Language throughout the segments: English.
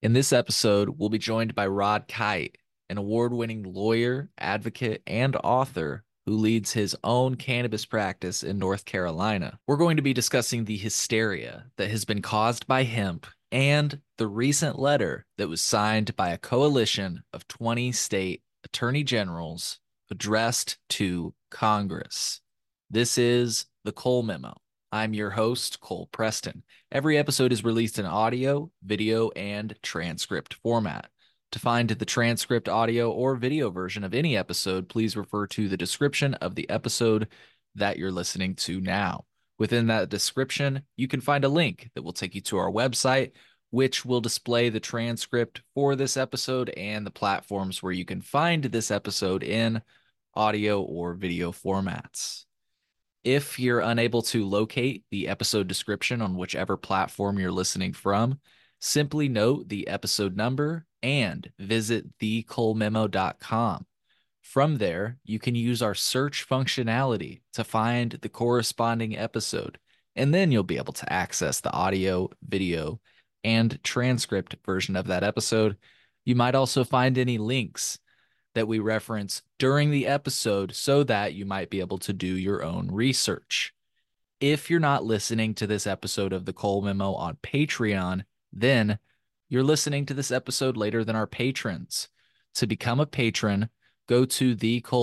In this episode, we'll be joined by Rod Kite, an award-winning lawyer, advocate, and author who leads his own cannabis practice in North Carolina. We're going to be discussing the hysteria that has been caused by hemp and the recent letter that was signed by a coalition of 20 state attorney generals addressed to Congress. This is the Cole Memo. I'm your host, Cole Preston. Every episode is released in audio, video, and transcript format. To find the transcript, audio, or video version of any episode, please refer to the description of the episode that you're listening to now. Within that description, you can find a link that will take you to our website, which will display the transcript for this episode and the platforms where you can find this episode in audio or video formats. If you're unable to locate the episode description on whichever platform you're listening from, simply note the episode number and visit thecolememo.com. From there, you can use our search functionality to find the corresponding episode, and then you'll be able to access the audio, video, and transcript version of that episode. You might also find any links that we reference during the episode so that you might be able to do your own research. If you're not listening to this episode of the Cole Memo on Patreon, then you're listening to this episode later than our patrons. To become a patron, go to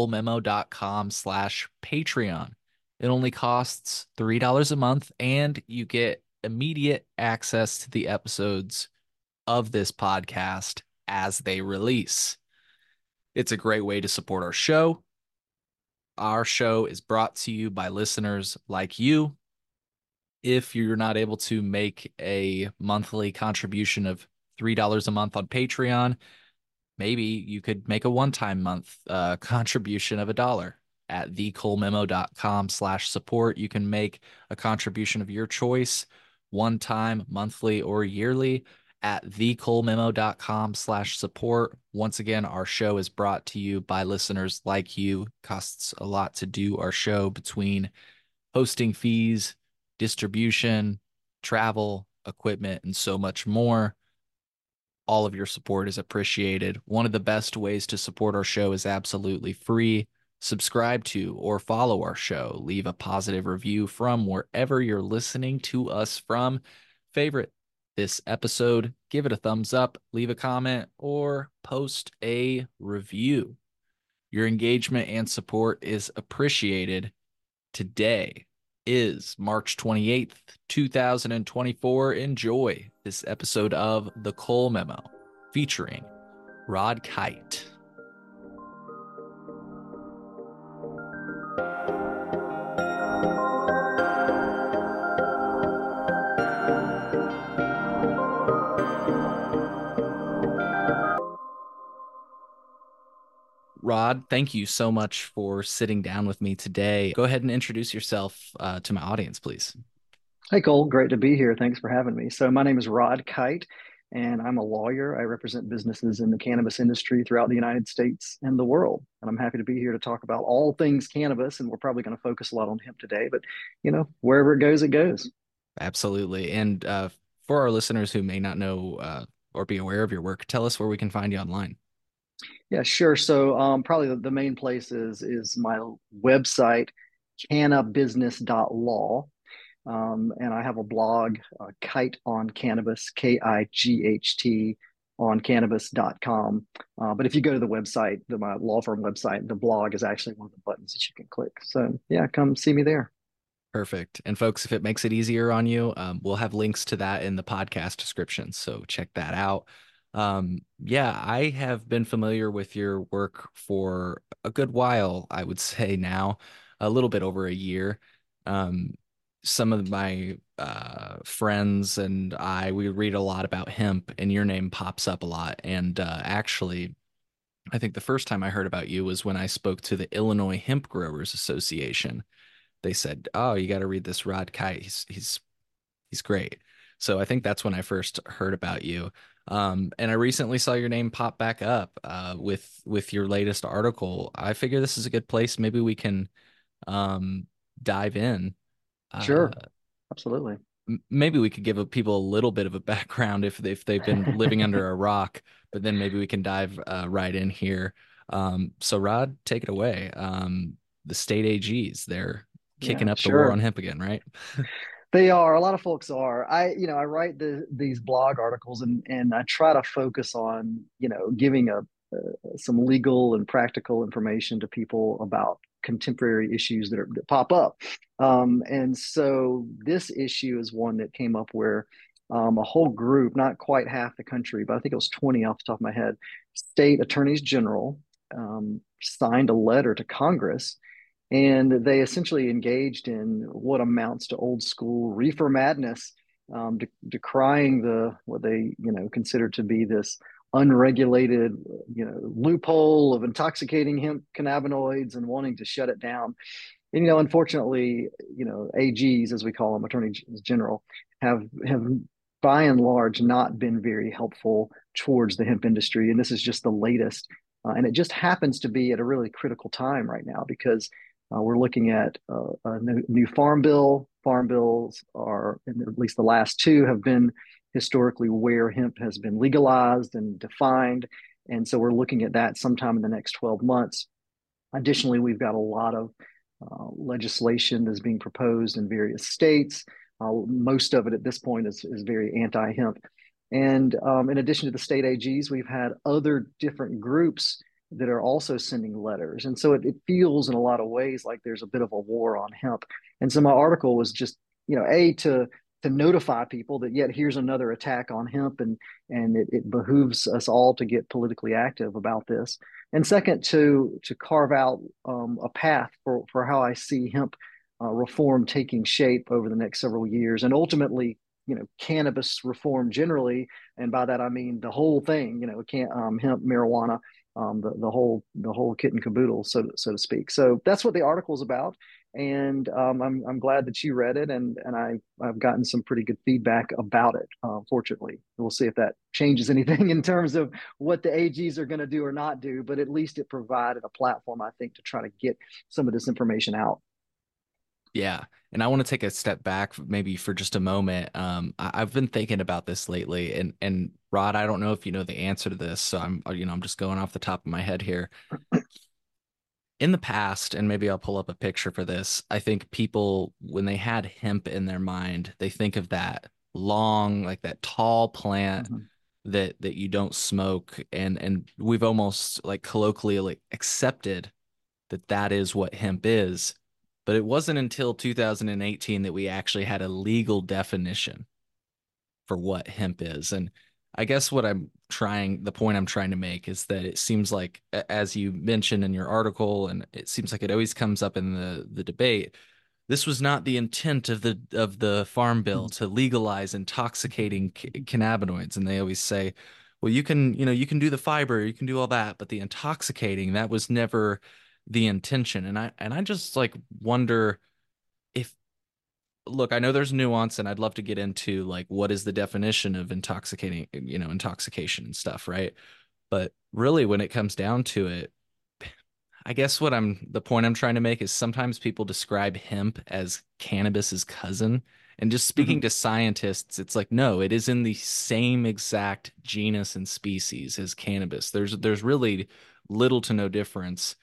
thecolememo.com/Patreon. It only costs $3 a month, and you get immediate access to the episodes of this podcast as they release. It's a great way to support our show. Our show is brought to you by listeners like you. If you're not able to make a monthly contribution of $3 a month on Patreon, maybe you could make a one-time month contribution of $1 at thecolememo.com/support. You can make a contribution of your choice, one time, monthly, or yearly at thecolememo.com/support. Once again, our show is brought to you by listeners like you. Costs a lot to do our show between hosting fees, distribution, travel, equipment, and so much more. All of your support is appreciated. One of the best ways to support our show is absolutely free. Subscribe to or follow our show. Leave a positive review from wherever you're listening to us from. Favorite this episode, give it a thumbs up, leave a comment, or post a review. Your engagement and support is appreciated. Today is March 28th, 2024. Enjoy this episode of The Cole Memo featuring Rod Kite. Rod, thank you so much for sitting down with me today. Go ahead and introduce yourself to my audience, please. Hey Cole, great to be here. Thanks for having me. So my name is Rod Kite, and I'm a lawyer. I represent businesses in the cannabis industry throughout the United States and the world. And I'm happy to be here to talk about all things cannabis. And we're probably going to focus a lot on hemp today, but wherever it goes, it goes. Absolutely. And for our listeners who may not know or be aware of your work, tell us where we can find you online. Yeah, sure. So probably the main place is my website, cannabusiness.law. And I have a blog, Kite on Cannabis, KIGHT on cannabis.com. But if you go to the website, my law firm website, the blog is actually one of the buttons that you can click. So yeah, come see me there. Perfect. And folks, if it makes it easier on you, we'll have links to that in the podcast description. So check that out. Yeah, I have been familiar with your work for a good while, I would say now, a little bit over a year. Um, some of my friends and we read a lot about hemp, and your name pops up a lot. And actually, I think the first time I heard about you was when I spoke to the Illinois Hemp Growers Association. They said, "Oh, you got to read this Rod Kite. He's great." So I think that's when I first heard about you. And I recently saw your name pop back up with your latest article. I figure this is a good place. Maybe we can um, dive in. Uh, Sure. Absolutely. maybe we could give people a little bit of a background if they've been living under a rock, but then maybe we can dive right in here. So Rod, take it away. The state AGs, they're Yeah, kicking up the war on sure. hemp again, right? They are. A lot of folks are. I write these blog articles and I try to focus on, giving some legal and practical information to people about contemporary issues that pop up. And so this issue is one that came up where a whole group, not quite half the country, but I think it was 20 off the top of my head, state attorneys general signed a letter to Congress, and they essentially engaged in what amounts to old school reefer madness, decrying what they considered to be this unregulated loophole of intoxicating hemp cannabinoids and wanting to shut it down. And unfortunately, AGs, as we call them, attorneys general, have by and large not been very helpful towards the hemp industry. And this is just the latest. And it just happens to be at a really critical time right now because we're looking at a new farm bill. Farm bills are, at least the last two, have been historically where hemp has been legalized and defined. And so we're looking at that sometime in the next 12 months. Additionally, we've got a lot of legislation that's being proposed in various states. Most of it at this point is very anti-hemp. And in addition to the state AGs, we've had other different groups that are also sending letters. And so it feels in a lot of ways like there's a bit of a war on hemp. And so my article was just, to notify people that yet here's another attack on hemp, and it behooves us all to get politically active about this. And second, to carve out a path for how I see hemp reform taking shape over the next several years, and ultimately, cannabis reform generally. And by that I mean the whole thing. Hemp, marijuana, the whole kit and caboodle, so to speak. So that's what the article is about. And I'm glad that you read it, and I've gotten some pretty good feedback about it. Fortunately, we'll see if that changes anything in terms of what the AGs are going to do or not do. But at least it provided a platform, I think, to try to get some of this information out. Yeah. And I want to take a step back maybe for just a moment. I've been thinking about this lately, and Rod, I don't know if you know the answer to this, so I'm just going off the top of my head here. In the past, and maybe I'll pull up a picture for this, I think people, when they had hemp in their mind, they think of that long, like that tall plant Mm-hmm. that you don't smoke, and we've almost like colloquially like accepted that that is what hemp is. But it wasn't until 2018 that we actually had a legal definition for what hemp is. And I guess the point I'm trying to make is that it seems like, as you mentioned in your article, and it seems like it always comes up in the debate, this was not the intent of the farm bill to legalize intoxicating cannabinoids. And they always say, well, you can do the fiber, you can do all that, but the intoxicating, that was never the intention. And I just like wonder if, look, I know there's nuance, and I'd love to get into like what is the definition of intoxication and stuff, right? But really, when it comes down to it, I guess the point I'm trying to make is sometimes people describe hemp as cannabis's cousin. And just speaking Mm-hmm. to scientists, it's like, no, it is in the same exact genus and species as cannabis. There's really little to no difference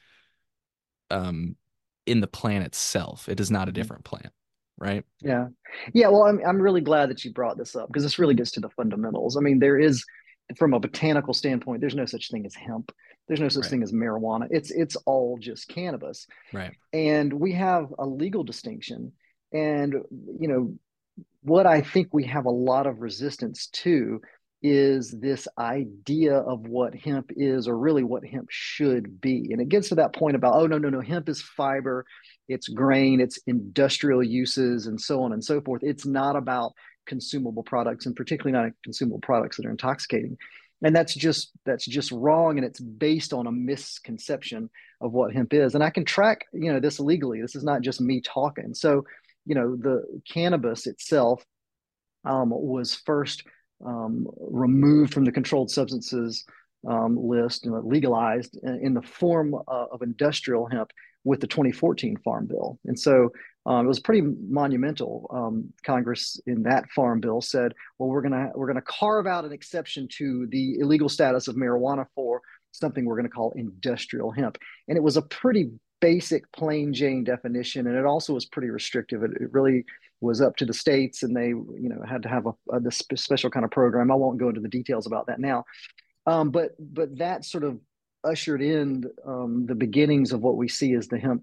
um in the plant itself. It is not a Mm-hmm. different plant, right? Yeah. Yeah. Well, I'm really glad that you brought this up because this really gets to the fundamentals. I mean, there is, from a botanical standpoint, there's no such thing as hemp. There's no such Right. thing as marijuana. It's all just cannabis. Right. And we have a legal distinction. And, you know, what I think we have a lot of resistance to is this idea of what hemp is, or really what hemp should be. And it gets to that point about, oh, no, no, no, hemp is fiber, it's grain, it's industrial uses, and so on and so forth. It's not about consumable products, and particularly not consumable products that are intoxicating. And that's just wrong, and it's based on a misconception of what hemp is. And I can track, this legally. This is not just me talking. So, the cannabis itself was first removed from the controlled substances list, legalized in the form of industrial hemp with the 2014 Farm Bill. And so it was pretty monumental. Congress in that Farm Bill said, well, we're gonna carve out an exception to the illegal status of marijuana for something we're going to call industrial hemp. And it was a pretty basic, plain Jane definition, and it also was pretty restrictive. It really was up to the states, and they had to have this special kind of program. I won't go into the details about that now, but that sort of ushered in the beginnings of what we see as the hemp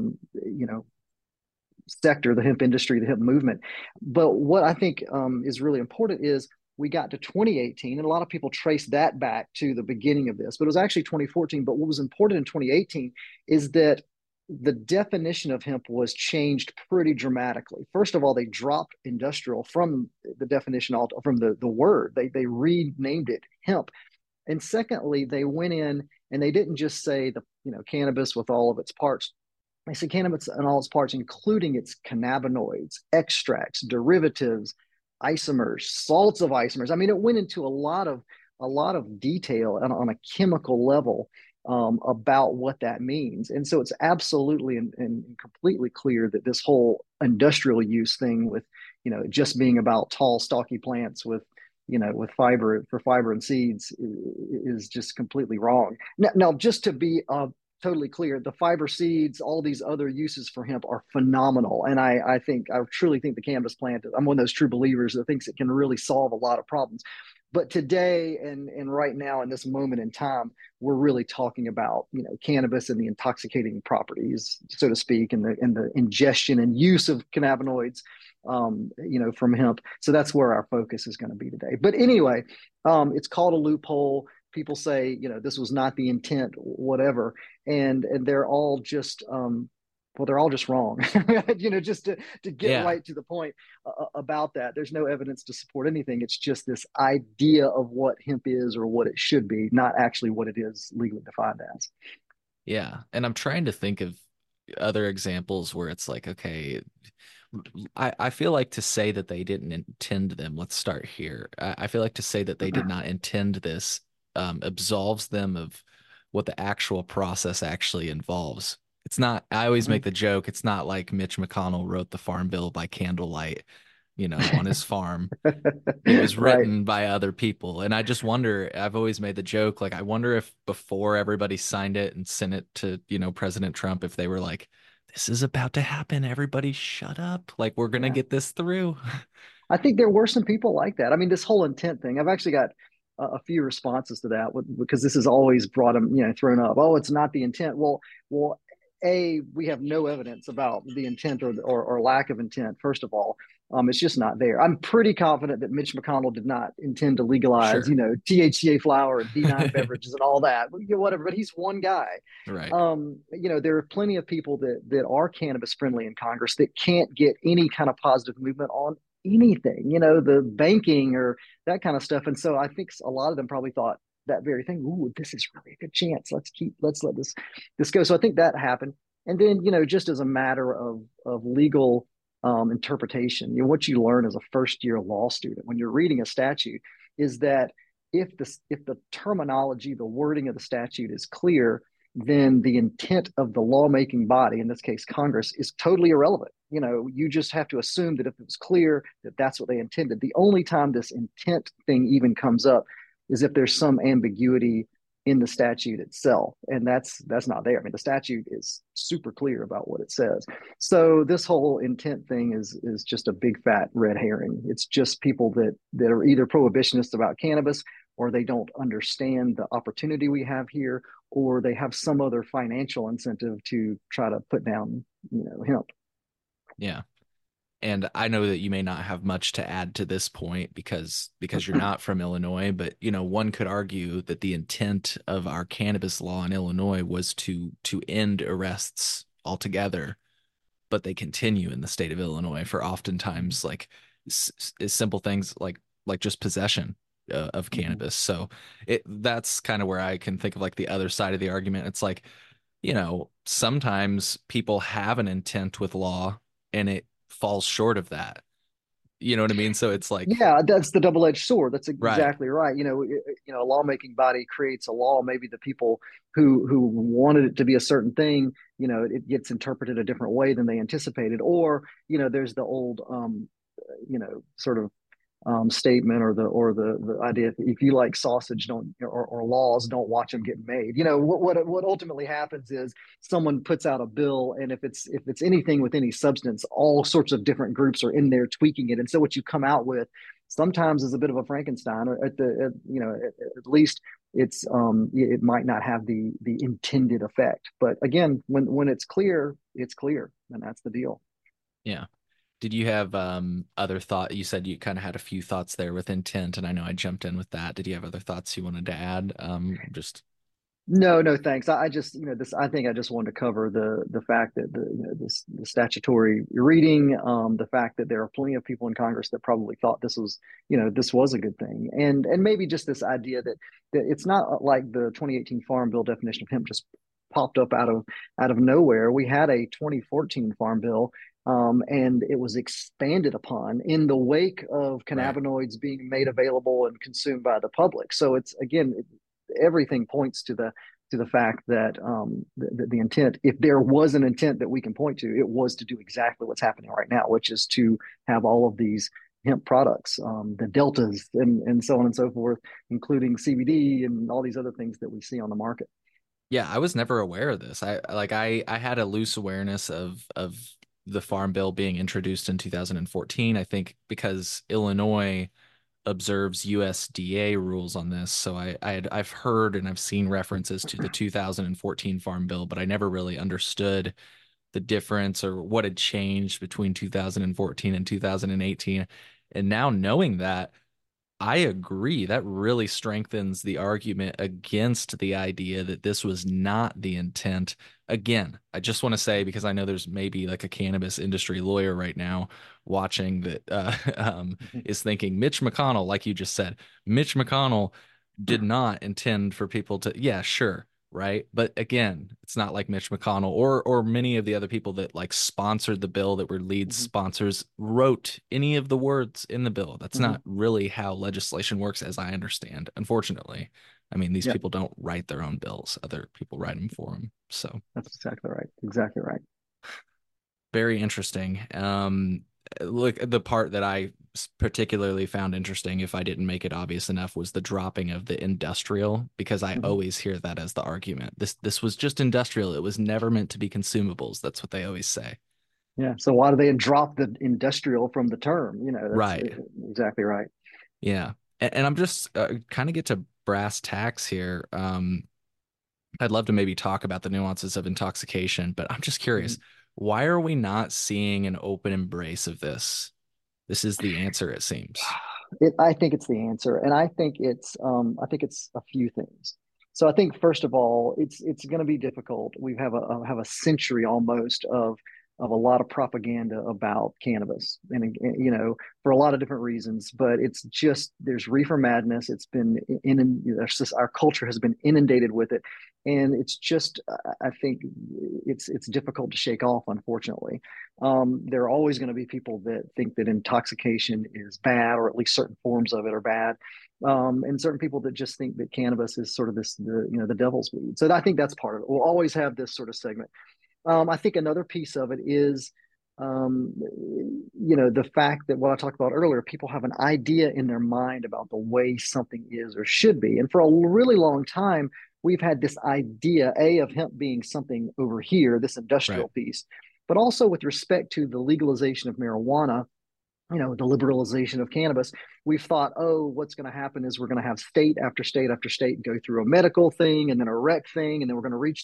sector, the hemp industry, the hemp movement. But what I think is really important is we got to 2018, and a lot of people trace that back to the beginning of this, but it was actually 2014. But what was important in 2018 is that the definition of hemp was changed pretty dramatically. First of all, they dropped industrial from the definition, from the word. They renamed it hemp. And secondly, they went in and they didn't just say cannabis with all of its parts. They said cannabis and all its parts, including its cannabinoids, extracts, derivatives, isomers, salts of isomers. I mean, it went into a lot of detail on a chemical level about what that means. And so it's absolutely and completely clear that this whole industrial use thing with, just being about tall, stocky plants with fiber and seeds is just completely wrong. Now just to be totally clear, the fiber seeds, all these other uses for hemp are phenomenal. And I truly think the cannabis plant, I'm one of those true believers that thinks it can really solve a lot of problems. But today and right now in this moment in time, we're really talking about, cannabis and the intoxicating properties, so to speak, and the ingestion and use of cannabinoids, from hemp. So that's where our focus is going to be today. But anyway, it's called a loophole. People say, this was not the intent, whatever, and they're all just they're all just wrong. Just to get Yeah. right to the point about that. There's no evidence to support anything. It's just this idea of what hemp is or what it should be, not actually what it is legally defined as. Yeah. And I'm trying to think of other examples where it's like, okay, I feel like to say that they didn't intend them, let's start here. I feel like to say that they did not intend this absolves them of what the actual process actually involves. It's not, I always make the joke, it's not like Mitch McConnell wrote the Farm Bill by candlelight, on his farm. It was Right. written by other people. And I just wonder, I've always made the joke, like, I wonder if before everybody signed it and sent it to, President Trump, if they were like, this is about to happen. Everybody shut up. Like, we're going to Yeah. get this through. I think there were some people like that. I mean, this whole intent thing, I've actually got a few responses to that because this has always brought them, thrown up. Oh, it's not the intent. Well, we have no evidence about the intent or lack of intent. First of all, it's just not there. I'm pretty confident that Mitch McConnell did not intend to legalize, Sure. THCA flower and D9 beverages and all that, whatever. But he's one guy. Right. There are plenty of people that are cannabis friendly in Congress that can't get any kind of positive movement on anything, the banking or that kind of stuff. And so I think a lot of them probably thought that very thing. Ooh, this is really a good chance. Let's let this go. So I think that happened. And then, just as a matter of legal interpretation, what you learn as a first year law student when you're reading a statute is that if the terminology, the wording of the statute is clear, then the intent of the lawmaking body, in this case Congress, is totally irrelevant. You just have to assume that if it was clear that that's what they intended. The only time this intent thing even comes up is if there's some ambiguity in the statute itself, and that's not there. I mean, the statute is super clear about what it says. So this whole intent thing is just a big fat red herring. It's just people that are either prohibitionists about cannabis, or they don't understand the opportunity we have here, or they have some other financial incentive to try to put down, hemp. Yeah. And I know that you may not have much to add to this point because you're not from Illinois, but one could argue that the intent of our cannabis law in Illinois was to end arrests altogether, but they continue in the state of Illinois for oftentimes like simple things like just possession of Mm-hmm. cannabis. So that's kind of where I can think of like the other side of the argument. It's like, sometimes people have an intent with law and it falls short of that. You know what I mean? So it's like, Yeah, that's the double-edged sword. That's right. exactly right. A lawmaking body creates a law. Maybe the people who wanted it to be a certain thing, it gets interpreted a different way than they anticipated. Or, there's the old, sort of statement, or the idea, if you like sausage, don't, or laws, don't watch them get made. What ultimately happens is someone puts out a bill, and if it's anything with any substance, all sorts of different groups are in there tweaking it, and so what you come out with sometimes is a bit of a Frankenstein, or at least it might not have the intended effect. But again, when it's clear, and that's the deal. Yeah. Did you have other thought? You said you kind of had a few thoughts there with intent, and I know I jumped in with that. Did you have other thoughts you wanted to add? Just No, no, thanks. I just, this. I think I just wanted to cover the fact that the statutory reading, the fact that there are plenty of people in Congress that probably thought this was a good thing, and maybe just this idea that it's not like the 2018 Farm Bill definition of hemp just popped up out of nowhere. We had a 2014 Farm Bill, and it was expanded upon in the wake of right. cannabinoids being made available and consumed by the public. So it's again, everything points to the fact that the intent, if there was an intent that we can point to, it was to do exactly what's happening right now, which is to have all of these hemp products, the deltas, and so on and so forth, including CBD and all these other things that we see on the market. Yeah, I was never aware of this. I had a loose awareness of the Farm Bill being introduced in 2014. I think because Illinois observes USDA rules on this. So I've heard and I've seen references to the 2014 Farm Bill, but I never really understood the difference or what had changed between 2014 and 2018. And now knowing that, I agree. That really strengthens the argument against the idea that this was not the intent. Again, I just want to say, because I know there's maybe like a cannabis industry lawyer right now watching that is thinking Mitch McConnell, like you just said, Mitch McConnell did not intend for people to, yeah, sure, right? But again, it's not like Mitch McConnell or many of the other people that like sponsored the bill that were lead Mm-hmm. sponsors wrote any of the words in the bill. That's Mm-hmm. not really how legislation works, as I understand. Unfortunately, I mean, these Yeah, people don't write their own bills; other people write them for them. So that's exactly right. Exactly right. very interesting. Look, the part that I particularly found interesting, if I didn't make it obvious enough, was the dropping of the industrial, because I Mm-hmm. always hear that as the argument. This was just industrial. It was never meant to be consumables. That's what they always say. Yeah. So why do they drop the industrial from the term? That's Right. exactly right. Yeah. And I'm just kind of get to brass tacks here. I'd love to maybe talk about the nuances of intoxication, but I'm just curious, Mhm. why are we not seeing an open embrace of this? This is the answer, it seems. I think it's the answer, and I think it's a few things. So I think first of all, it's going to be difficult. We have a century almost of a lot of propaganda about cannabis, and for a lot of different reasons. But it's just there's reefer madness. It's been our culture has been inundated with it, and it's just I think it's difficult to shake off, unfortunately. There are always going to be people that think that intoxication is bad, or at least certain forms of it are bad, and certain people that just think that cannabis is sort of the devil's weed. So I think that's part of it. We'll always have this sort of segment. I think another piece of it is, the fact that what I talked about earlier, people have an idea in their mind about the way something is or should be. And for a really long time, we've had this idea, of hemp being something over here, this Right. industrial piece, but also with respect to the legalization of marijuana, the liberalization of cannabis, we've thought, oh, what's going to happen is we're going to have state after state after state go through a medical thing and then a rec thing, and then we're going to reach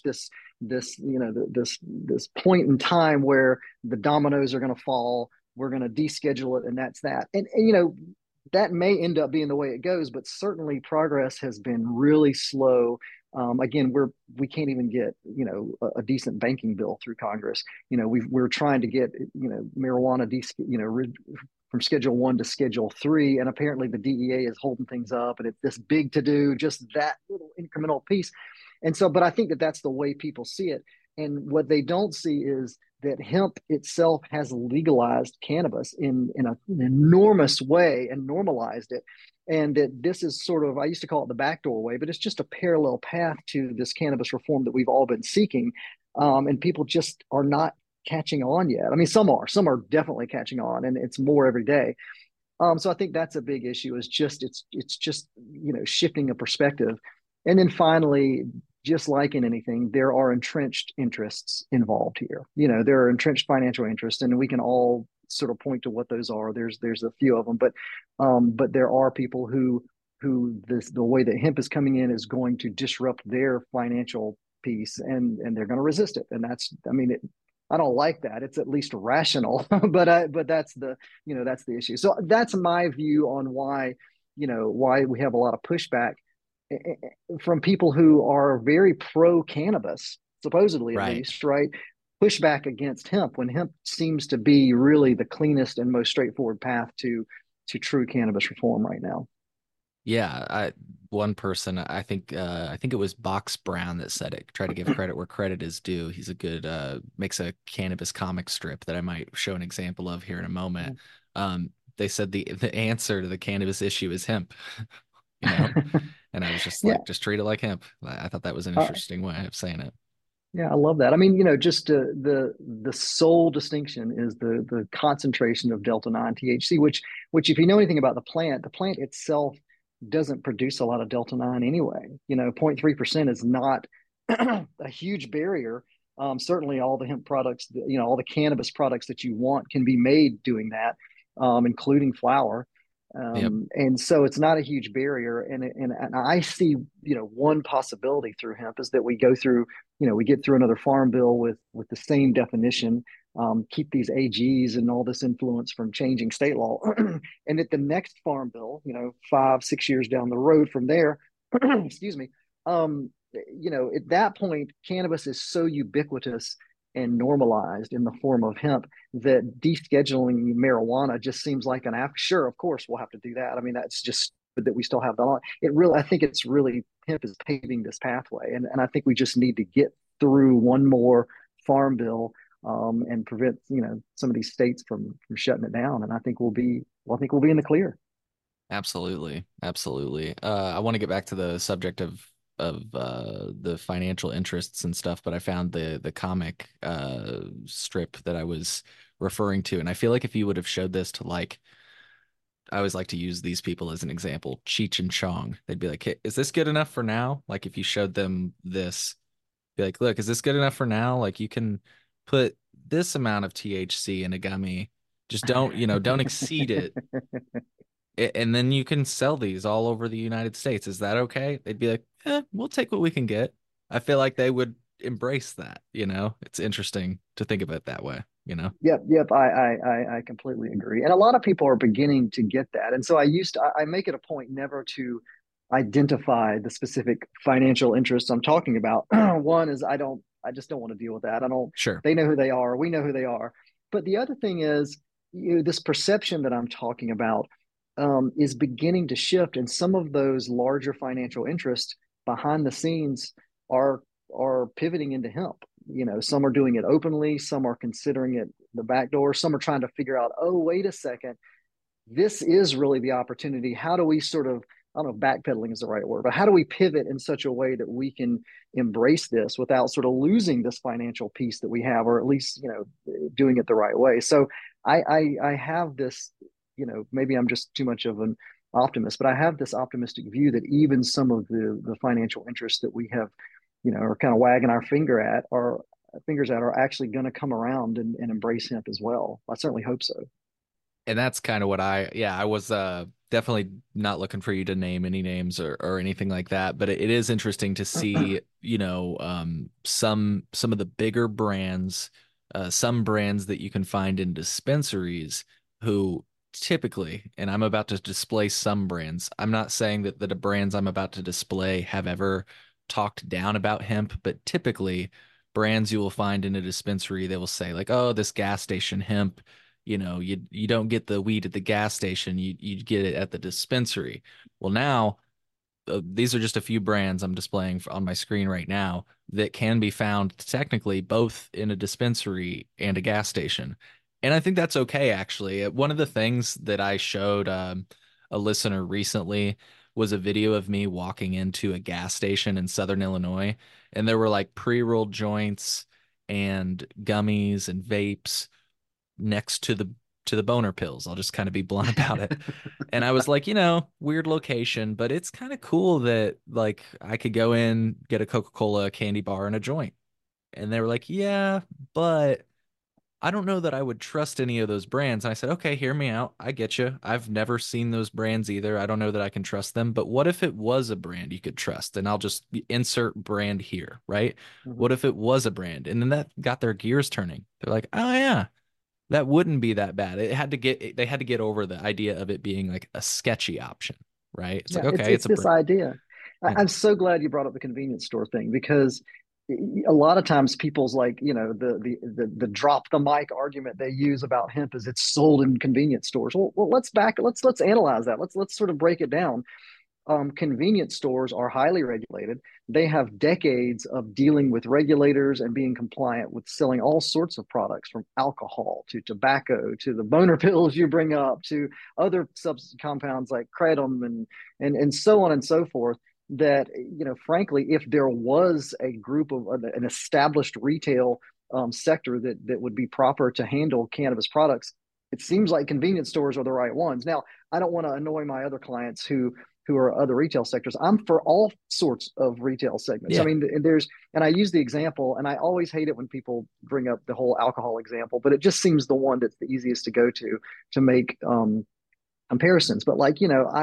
this point in time where the dominoes are going to fall. We're going to deschedule it, and that's that. And that may end up being the way it goes, but certainly progress has been really slow. Again, we can't even get a decent banking bill through Congress. We're trying to get marijuana from Schedule 1 to Schedule 3, and apparently the DEA is holding things up, and it's this big to do, just that little incremental piece. And so, but I think that that's the way people see it. And what they don't see is that hemp itself has legalized cannabis in an enormous way and normalized it. And that this is sort of, I used to call it the backdoor way, but it's just a parallel path to this cannabis reform that we've all been seeking. And people just are not catching on yet. I mean, some are definitely catching on, and it's more every day. So I think that's a big issue. Is just it's just shifting a perspective, and then finally, just like in anything, there are entrenched interests involved here. There are entrenched financial interests, and we can all sort of point to what those are. There's a few of them, but there are people who the way that hemp is coming in is going to disrupt their financial piece, and they're going to resist it. And that's, I mean, I don't like that. It's at least rational, but that's the issue. So that's my view on why we have a lot of pushback from people who are very pro cannabis, supposedly at Right. least, right? Pushback against hemp when hemp seems to be really the cleanest and most straightforward path to true cannabis reform right now. Yeah, one person, I think it was Box Brown that said it. Try to give credit where credit is due. He's a good makes a cannabis comic strip that I might show an example of here in a moment. They said the answer to the cannabis issue is hemp, you know? And I was just Yeah. like, just treat it like hemp. I thought that was an Uh, interesting way of saying it. Yeah, I love that. I mean, just the sole distinction is the concentration of delta 9 THC, which if you know anything about the plant itself doesn't produce a lot of delta 9 anyway. 0.3% is not a huge barrier. Certainly, all the hemp products, all the cannabis products that you want can be made doing that, including flower. Yep. And so it's not a huge barrier. And I see, one possibility through hemp is that we get through another farm bill with the same definition, keep these AGs and all this influence from changing state law, and at the next farm bill, 5, 6 years down the road from there, excuse me, at that point, cannabis is so ubiquitous and normalized in the form of hemp that descheduling marijuana just seems like an after. Sure, of course, we'll have to do that. I mean, that's just that we still have that on. I think it's really hemp is paving this pathway, and I think we just need to get through one more farm bill and prevent some of these states from shutting it down. And I think we'll be in the clear. Absolutely. Absolutely. I want to get back to the subject of the financial interests and stuff, but I found the comic strip that I was referring to, and I feel like if you would have showed this to like I always like to use these people as an example, Cheech and Chong, they'd be like, hey, is this good enough for now? Like if you showed them this, be like, look, is this good enough for now? Like you can put this amount of THC in a gummy. Just don't exceed it, and then you can sell these all over the United States. Is that okay? They'd be like, we'll take what we can get. I feel like they would embrace that, you know? It's interesting to think of it that way, you know? Yep, yep. I completely agree, and a lot of people are beginning to get that. And so I make it a point never to identify the specific financial interests I'm talking about. One is I just don't want to deal with that. I don't. Sure. They know who they are. We know who they are. But the other thing is, this perception that I'm talking about is beginning to shift, and some of those larger financial interests behind the scenes are are pivoting into hemp. Some are doing it openly, some are considering it the back door, some are trying to figure out, oh, wait a second, this is really the opportunity. How do we sort of, I don't know if backpedaling is the right word, but how do we pivot in such a way that we can embrace this without sort of losing this financial piece that we have, or at least, doing it the right way? So I have this, maybe I'm just too much of an optimist, but I have this optimistic view that even some of the financial interests that we have, are kind of wagging our fingers at are actually going to come around and embrace hemp as well. I certainly hope so. And that's kind of what I was definitely not looking for you to name any names or anything like that, but it is interesting to see, some of the bigger brands, some brands that you can find in dispensaries who typically, and I'm about to display some brands. I'm not saying that the brands I'm about to display have ever talked down about hemp, but typically brands you will find in a dispensary, they will say like, "Oh, this gas station hemp, you don't get the weed at the gas station, you get it at the dispensary." Well, now these are just a few brands I'm displaying on my screen right now that can be found technically both in a dispensary and a gas station. And I think that's okay, actually. One of the things that I showed a listener recently was a video of me walking into a gas station in Southern Illinois, and there were like pre-rolled joints and gummies and vapes next to the boner pills. I'll just kind of be blunt about it. And I was like, weird location, but it's kind of cool that like I could go in, get a Coca-Cola, a candy bar, and a joint. And they were like, yeah, but I don't know that I would trust any of those brands. And I said, okay, hear me out. I get you. I've never seen those brands either. I don't know that I can trust them. But what if it was a brand you could trust? And I'll just insert brand here, right? Mhm. What if it was a brand? And then that got their gears turning. They're like, oh yeah, that wouldn't be that bad. They had to get over the idea of it being like a sketchy option, right? It's like, Yeah, okay, it's it's a this brand. idea. Yeah. I'm so glad you brought up the convenience store thing because a lot of times people's like, the drop the mic argument they use about hemp is it's sold in convenience stores. Well, let's analyze that. Let's sort of break it down. Convenience stores are highly regulated. They have decades of dealing with regulators and being compliant with selling all sorts of products from alcohol to tobacco to the boner pills you bring up to other substance compounds like kratom and so on and so forth. That, frankly, if there was a group of an established retail sector that would be proper to handle cannabis products, it seems like convenience stores are the right ones. Now, I don't want to annoy my other clients who are other retail sectors. I'm for all sorts of retail segments. I Yeah. mean, and I use the example, and I always hate it when people bring up the whole alcohol example, but it just seems the one that's the easiest to go to make comparisons. But like,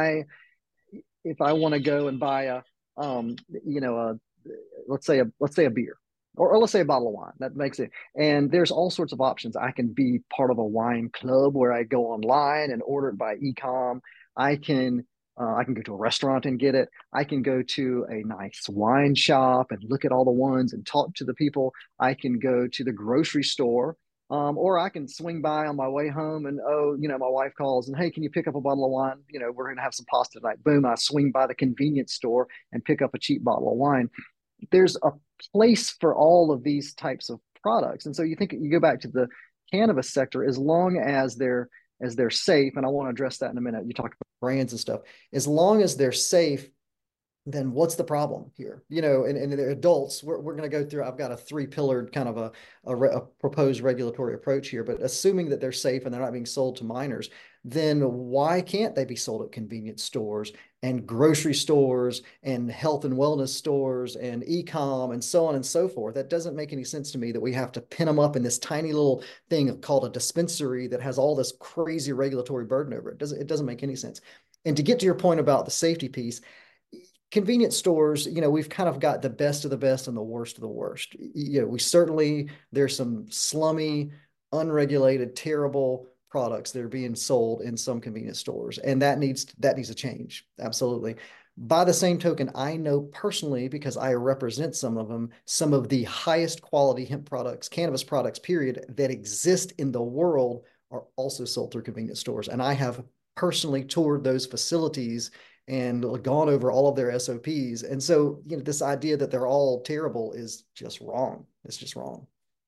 if I want to go and buy um, you know, a, let's say a beer, or let's say a bottle of wine. That makes it. And there's all sorts of options. I can be part of a wine club where I go online and order it by e-com. I can I can go to a restaurant and get it. I can go to a nice wine shop and look at all the ones and talk to the people. I can go to the grocery store, or I can swing by on my way home and, oh, my wife calls and, hey, can you pick up a bottle of wine? We're going to have some pasta tonight. Boom, I swing by the convenience store and pick up a cheap bottle of wine. There's a place for all of these types of products. And so you go back to the cannabis sector, as long as they're safe, and I want to address that in a minute. You talked about brands and stuff. As long as they're safe, then what's the problem here? And they're adults. We're going to go through. I've got a three-pillared kind of a proposed regulatory approach here, but assuming that they're safe and they're not being sold to minors, then why can't they be sold at convenience stores and grocery stores and health and wellness stores and e-com and so on and so forth? That doesn't make any sense to me that we have to pin them up in this tiny little thing called a dispensary that has all this crazy regulatory burden over it. It doesn't make any sense. And to get to your point about the safety piece, convenience stores, we've kind of got the best of the best and the worst of the worst. We certainly, there's some slummy, unregulated, terrible products that are being sold in some convenience stores, and that needs to change. Absolutely. By the same token, I know personally, because I represent some of them, some of the highest quality hemp products, cannabis products, period, that exist in the world are also sold through convenience stores. And I have personally toured those facilities and gone over all of their SOPs. And so, this idea that they're all terrible is just wrong. It's just wrong.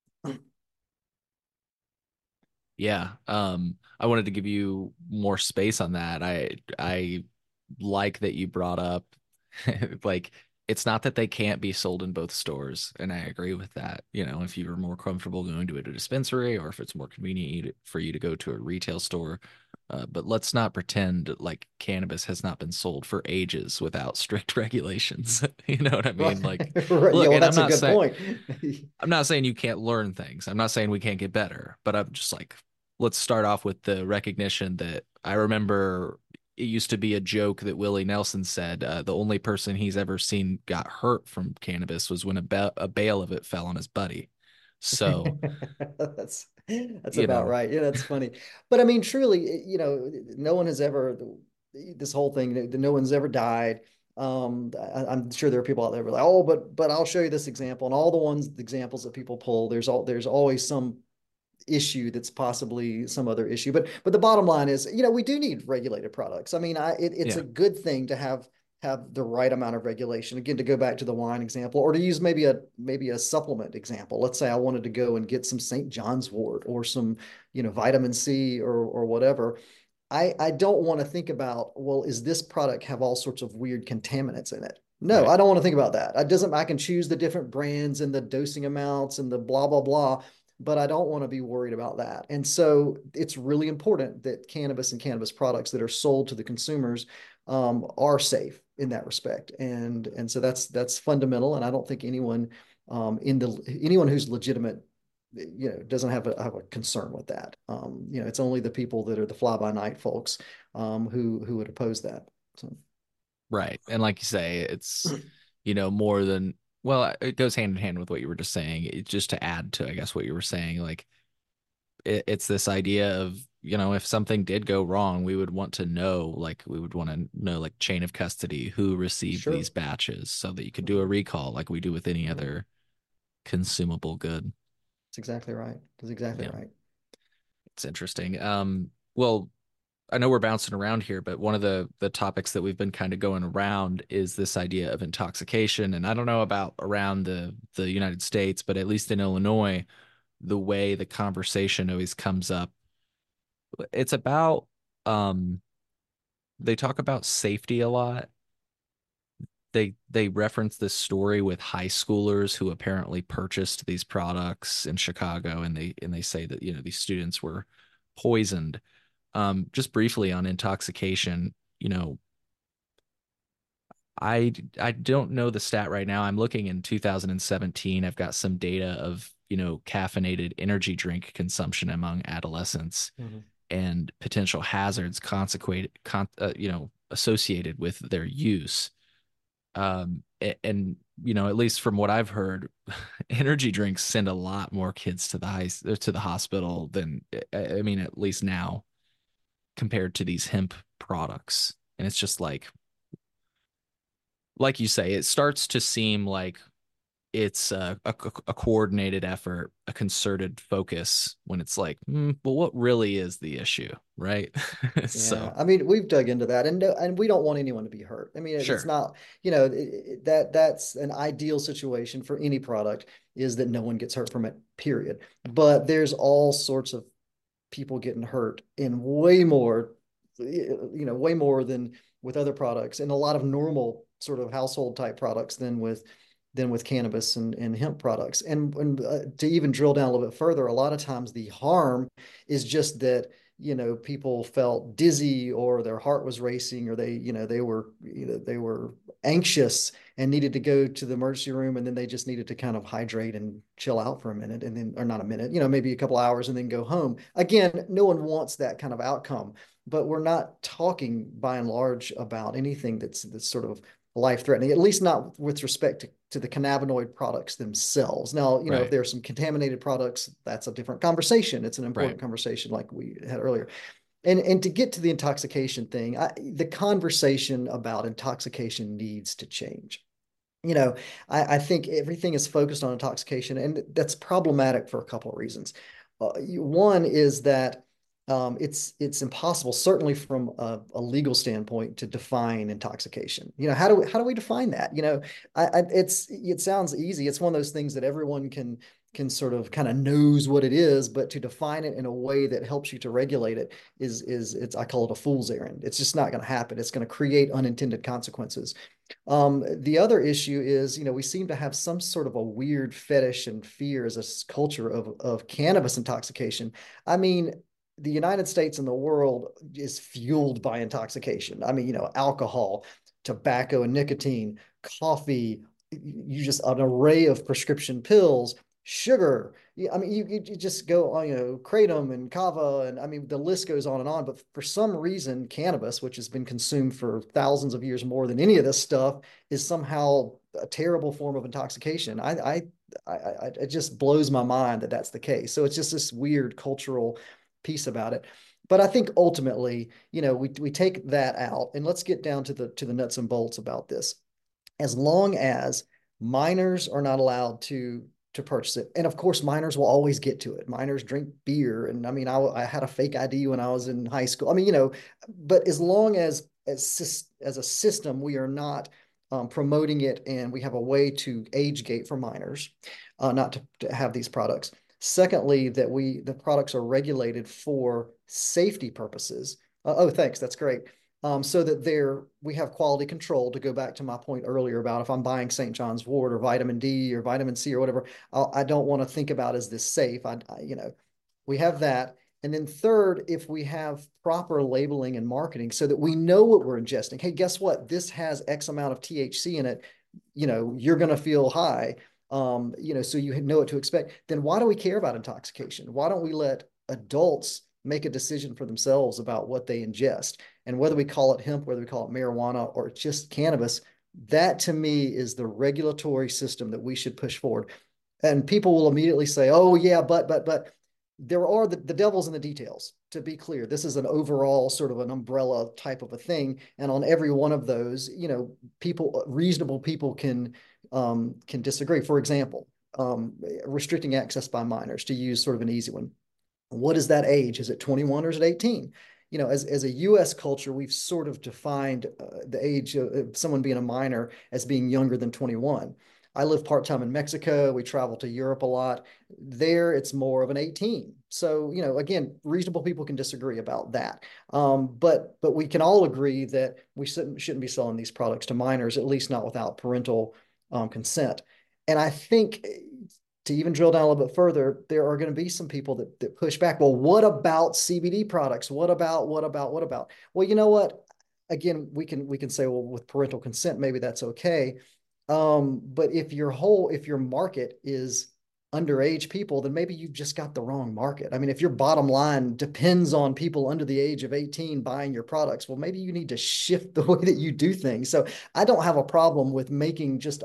Yeah. I wanted to give you more space on that. I like that you brought up like it's not that they can't be sold in both stores, and I agree with that. If you're more comfortable going to a dispensary or if it's more convenient for you to go to a retail store. But let's not pretend like cannabis has not been sold for ages without strict regulations. You know what I Right. mean? Like, Yeah, look, well, and that's a good point. I'm not saying you can't learn things. I'm not saying we can't get better, but I'm just like, let's start off with the recognition that I remember it used to be a joke that Willie Nelson said the only person he's ever seen got hurt from cannabis was when a bale of it fell on his buddy. So, That's you about know, right. Yeah, that's funny. But I mean, truly, no one has ever, this whole thing, no one's ever died. I'm sure there are people out there who are like, oh, but I'll show you this example, and all the examples that people pull, there's always some issue that's possibly some other issue. But the bottom line is, we do need regulated products. I mean, it's a yeah, good thing to have have the right amount of regulation. Again, to go back to the wine example, or to use maybe a supplement example. Let's say I wanted to go and get some St. John's wort or some, vitamin C or whatever. I don't want to think about, well, is this product have all sorts of weird contaminants in it? No, Right. I don't want to think about that. I can choose the different brands and the dosing amounts and the blah, blah, blah, but I don't want to be worried about that. And so it's really important that cannabis and cannabis products that are sold to the consumers are safe in that respect. And so that's fundamental. And I don't think anyone who's legitimate, doesn't have a concern with that. It's only the people that are the fly by night folks who would oppose that. So. Right. And like you say, it's, more than, well, it goes hand in hand with what you were just saying. Just to add to, I guess, what you were saying, like it's this idea of, if something did go wrong, we would want to know, like, we would want to know, like, chain of custody, who received Sure. these batches so that you could do a Mhm. recall like we do with any Mhm. other consumable good. That's exactly right. That's exactly Yeah. right. It's interesting. Well, I know we're bouncing around here, but one of the topics that we've been kind of going around is this idea of intoxication. And I don't know about around the United States, but at least in Illinois, the way the conversation always comes up, it's about they talk about safety a lot. They reference this story with high schoolers who apparently purchased these products in Chicago, and they say that these students were poisoned. Just briefly on intoxication, you know, I don't know the stat right now. I'm looking in 2017. I've got some data of, caffeinated energy drink consumption among adolescents Mhm. and potential hazards associated with their use. And at least from what I've heard, energy drinks send a lot more kids to the hospital than I mean, at least now compared to these hemp products. And it's just like you say, it starts to seem like it's a coordinated effort, a concerted focus when it's like, but what really is the issue, right? Yeah, So, I mean, we've dug into that, and and we don't want anyone to be hurt. I mean, it's sure. not, that's an ideal situation for any product is that no one gets hurt from it, period. But there's all sorts of people getting hurt in way more than with other products, and a lot of normal sort of household type products than with cannabis and hemp products. And to even drill down a little bit further, a lot of times the harm is just that people felt dizzy or their heart was racing or they were anxious and needed to go to the emergency room, and then they just needed to kind of hydrate and chill out for a minute, and then, or not a minute, maybe a couple hours, and then go home. Again, no one wants that kind of outcome, but we're not talking by and large about anything that's sort of life threatening, at least not with respect to the cannabinoid products themselves. Now, if Right. there's some contaminated products, that's a different conversation. It's an Right. important conversation like we had earlier. And to get to the intoxication thing, the conversation about intoxication needs to change. you know, I think everything is focused on intoxication, and that's problematic for a couple of reasons. One is that it's impossible, certainly from a legal standpoint, to define intoxication. How do we define that? It sounds easy. It's one of those things that everyone can sort of kind of knows what it is, but to define it in a way that helps you to regulate it is it's I call it a fool's errand. It's just not going to happen. It's going to create unintended consequences. The other issue is, we seem to have some sort of a weird fetish and fear as a culture of cannabis intoxication. I mean, the United States and the world is fueled by intoxication. I mean, alcohol, tobacco and nicotine, coffee, you just an array of prescription pills, sugar. I mean, you just go on, kratom and kava, and I mean, the list goes on and on. But for some reason, cannabis, which has been consumed for thousands of years more than any of this stuff, is somehow a terrible form of intoxication. It just blows my mind that that's the case. So it's just this weird cultural piece about it. But I think ultimately, we take that out, and let's get down to the nuts and bolts about this. As long as minors are not allowed to purchase it. And of course, minors will always get to it. Minors drink beer. And I mean, I had a fake ID when I was in high school. I mean, but as long as as a system, we are not promoting it, and we have a way to age gate for minors, not to have these products. Secondly, that the products are regulated for safety purposes. Oh, thanks. That's great. So that we have quality control. To go back to my point earlier about if I'm buying St. John's Wort or vitamin D or vitamin C or whatever, I don't want to think about is this safe. We have that. And then third, if we have proper labeling and marketing so that we know what we're ingesting. Hey, guess what? This has X amount of THC in it. You're going to feel high. So you know what to expect. Then why do we care about intoxication? Why don't we let adults make a decision for themselves about what they ingest? And whether we call it hemp, whether we call it marijuana or just cannabis, that to me is the regulatory system that we should push forward. And people will immediately say, oh, yeah, but there are the devil's in the details. To be clear, this is an overall sort of an umbrella type of a thing. And on every one of those, reasonable people can disagree. For example, restricting access by minors, to use sort of an easy one. What is that age? Is it 21 or is it 18? As a U.S. culture, we've sort of defined the age of someone being a minor as being younger than 21. I live part-time in Mexico. We travel to Europe a lot. There, it's more of an 18. So, again, reasonable people can disagree about that. But we can all agree that we shouldn't be selling these products to minors, at least not without parental consent. And I think to even drill down a little bit further, there are going to be some people that push back. Well, what about CBD products? What about? Well, you know what? Again, we can say, well, with parental consent, maybe that's okay. But if your market is underage people, then maybe you've just got the wrong market. I mean, if your bottom line depends on people under the age of 18 buying your products, well, maybe you need to shift the way that you do things. So I don't have a problem with making just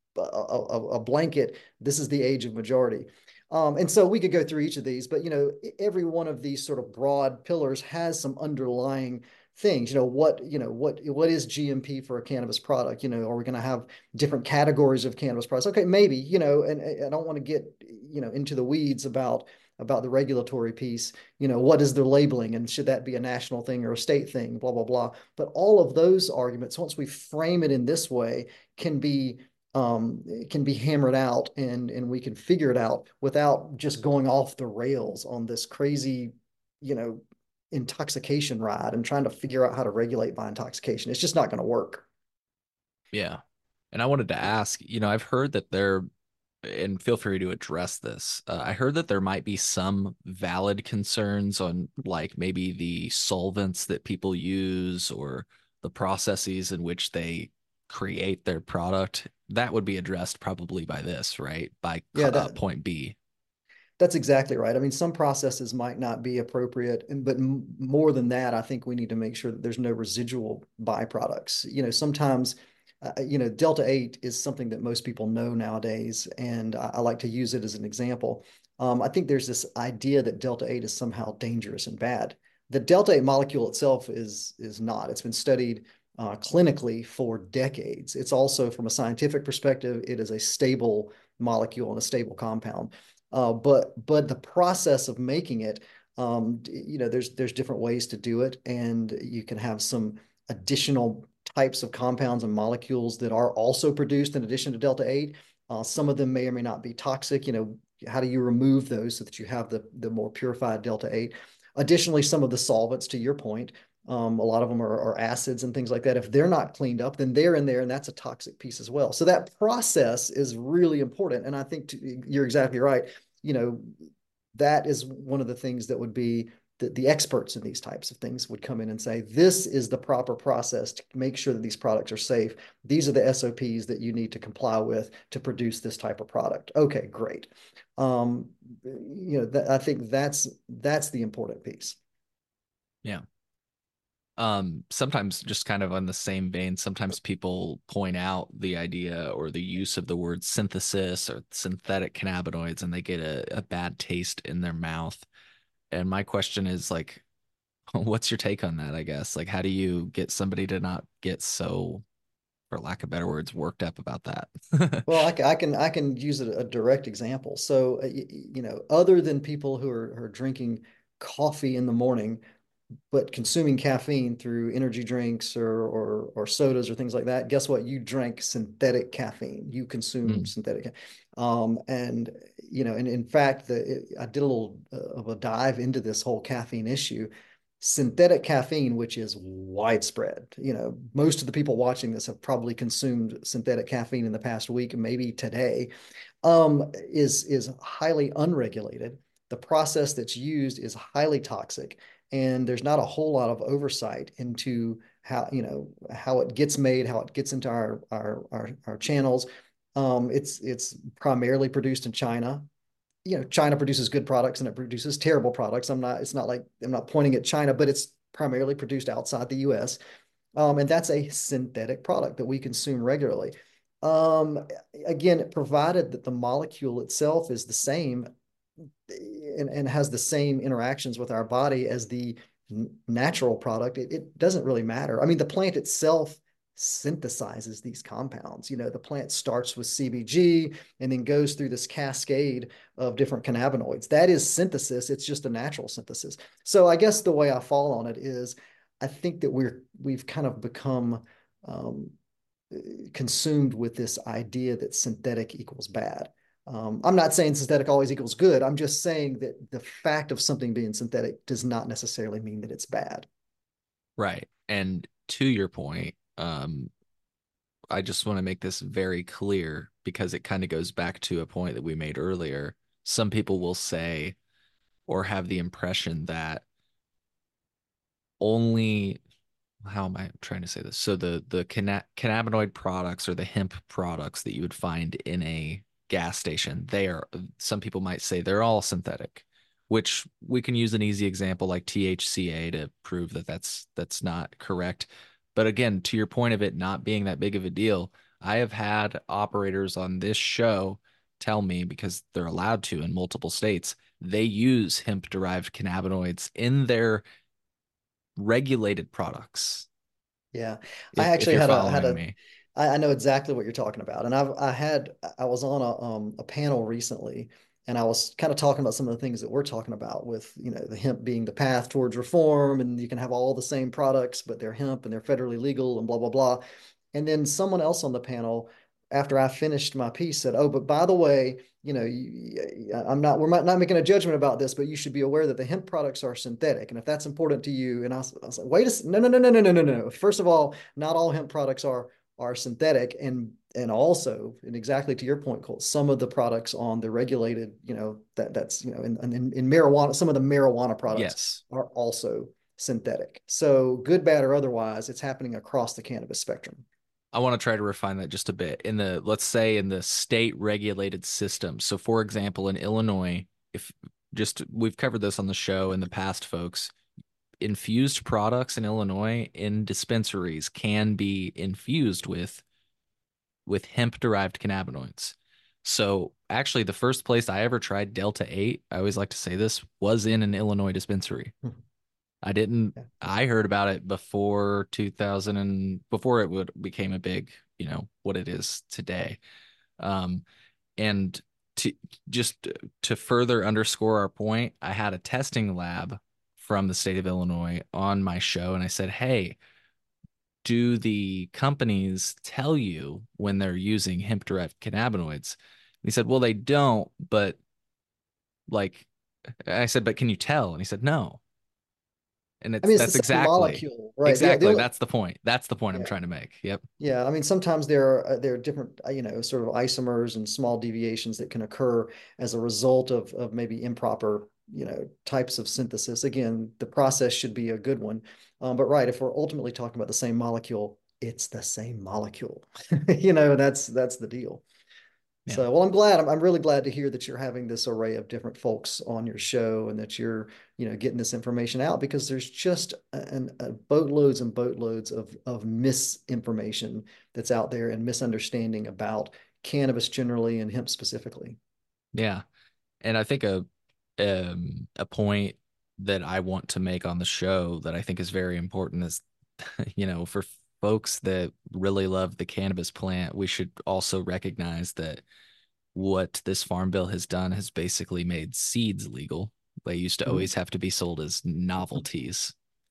a blanket, this is the age of majority. And so we could go through each of these, but every one of these sort of broad pillars has some underlying things. What is GMP for a cannabis product? Are we going to have different categories of cannabis products? Okay, maybe. And I don't want to get into the weeds about the regulatory piece. What is the labeling, and should that be a national thing or a state thing? Blah blah blah. But all of those arguments, once we frame it in this way, can be hammered out, and we can figure it out without just going off the rails on this crazy, intoxication ride and trying to figure out how to regulate by intoxication. It's just not going to work. Yeah. And I wanted to ask, I've heard that and feel free to address this. I heard that there might be some valid concerns on like maybe the solvents that people use or the processes in which they create their product. That would be addressed probably by this, right? By Yeah, point B. that's exactly right. I mean, some processes might not be appropriate, but more than that, I think we need to make sure that there's no residual byproducts. Sometimes, Delta 8 is something that most people know nowadays, and I like to use it as an example. I think there's this idea that Delta 8 is somehow dangerous and bad. The Delta 8 molecule itself is not. It's been studied clinically for decades. It's also, from a scientific perspective, it is a stable molecule and a stable compound. But the process of making it, there's different ways to do it, and you can have some additional types of compounds and molecules that are also produced in addition to Delta 8. Some of them may or may not be toxic. How do you remove those so that you have the more purified Delta 8? Additionally, some of the solvents, to your point, a lot of them are acids and things like that. If they're not cleaned up, then they're in there, and that's a toxic piece as well. So that process is really important. And I think you're exactly right. That is one of the things that would be the experts in these types of things would come in and say, this is the proper process to make sure that these products are safe. These are the SOPs that you need to comply with to produce this type of product. Okay, great. I think that's the important piece. Yeah. Sometimes just kind of on the same vein, sometimes people point out the idea or the use of the word synthesis or synthetic cannabinoids, and they get a bad taste in their mouth. And my question is like, what's your take on that, I guess? Like, how do you get somebody to not get so, for lack of better words, worked up about that? Well, I can use a direct example. So, other than people who are drinking coffee in the morning, but consuming caffeine through energy drinks or sodas or things like that, guess what? You drank synthetic caffeine. You consumed Mm. synthetic. And and in fact, I did a little of a dive into this whole caffeine issue. Synthetic caffeine, which is widespread. Most of the people watching this have probably consumed synthetic caffeine in the past week, maybe today, is highly unregulated. The process that's used is highly toxic, and there's not a whole lot of oversight into how it gets made, how it gets into our channels. It's primarily produced in China. China produces good products and it produces terrible products. It's not like I'm not pointing at China, but it's primarily produced outside the US. And that's a synthetic product that we consume regularly. Um, Again, provided that the molecule itself is the same and has the same interactions with our body as the natural product, it doesn't really matter. I mean, the plant itself synthesizes these compounds. The plant starts with CBG and then goes through this cascade of different cannabinoids. That is synthesis. It's just a natural synthesis. So I guess the way I fall on it is I think that we've kind of become um, consumed with this idea that synthetic equals bad. I'm not saying synthetic always equals good. I'm just saying that the fact of something being synthetic does not necessarily mean that it's bad. Right. And to your point, I just want to make this very clear because it kind of goes back to a point that we made earlier. Some people will say or have the impression that only how am I trying to say this? So the cannabinoid products or the hemp products that you would find in a gas station, they are some people might say they're all synthetic, which we can use an easy example like THCA to prove that that's not correct. But again, to your point of it not being that big of a deal, I have had operators on this show tell me because they're allowed to in multiple states, they use hemp derived cannabinoids in their regulated products Yeah, I if actually you're had following a me. I know exactly what you're talking about, and I was on a panel recently, and I was kind of talking about some of the things that we're talking about with the hemp being the path towards reform, and you can have all the same products, but they're hemp and they're federally legal and blah blah blah. And then someone else on the panel, after I finished my piece, said, "Oh, but by the way, we're not making a judgment about this, but you should be aware that the hemp products are synthetic, and if that's important to you." And I was like, "Wait a no, no, no, no, no, no, no, no. First of all, not all hemp products are synthetic, and also, and exactly to your point, Cole, some of the products on the regulated, that's in marijuana, some of the marijuana products Yes. are also synthetic. So good, bad, or otherwise, it's happening across the cannabis spectrum." I want to try to refine that just a bit. In the, let's say in the state regulated system. So for example, in Illinois, if just we've covered this on the show in the past, folks, infused products in Illinois in dispensaries can be infused with hemp derived cannabinoids. So actually the first place I ever tried Delta 8, I always like to say this, was in an Illinois dispensary. I didn't. Yeah. I heard about it before 2000 and before it would became a big, what it is today. Um, and to just to further underscore our point, I had a testing lab from the state of Illinois on my show, and I said, "Hey, do the companies tell you when they're using hemp-derived cannabinoids?" And he said, "Well, they don't, but like," I said, "But can you tell?" And he said, "No." And I mean, it's the that's same exactly molecule, right? The exactly only, that's the point. That's the point I'm yeah. trying to make. Yep. Yeah, I mean, sometimes there are different, sort of isomers and small deviations that can occur as a result of maybe improper, types of synthesis. Again, the process should be a good one, but right, if we're ultimately talking about the same molecule, it's the same molecule. That's the deal. Yeah. So, well, I'm glad. I'm really glad to hear that you're having this array of different folks on your show and that you're, getting this information out because there's just a boatloads and boatloads of misinformation that's out there and misunderstanding about cannabis generally and hemp specifically. Yeah. And I think a point that I want to make on the show that I think is very important is, for folks that really love the cannabis plant, we should also recognize that what this farm bill has done has basically made seeds legal. They used to Mhm. always have to be sold as novelties.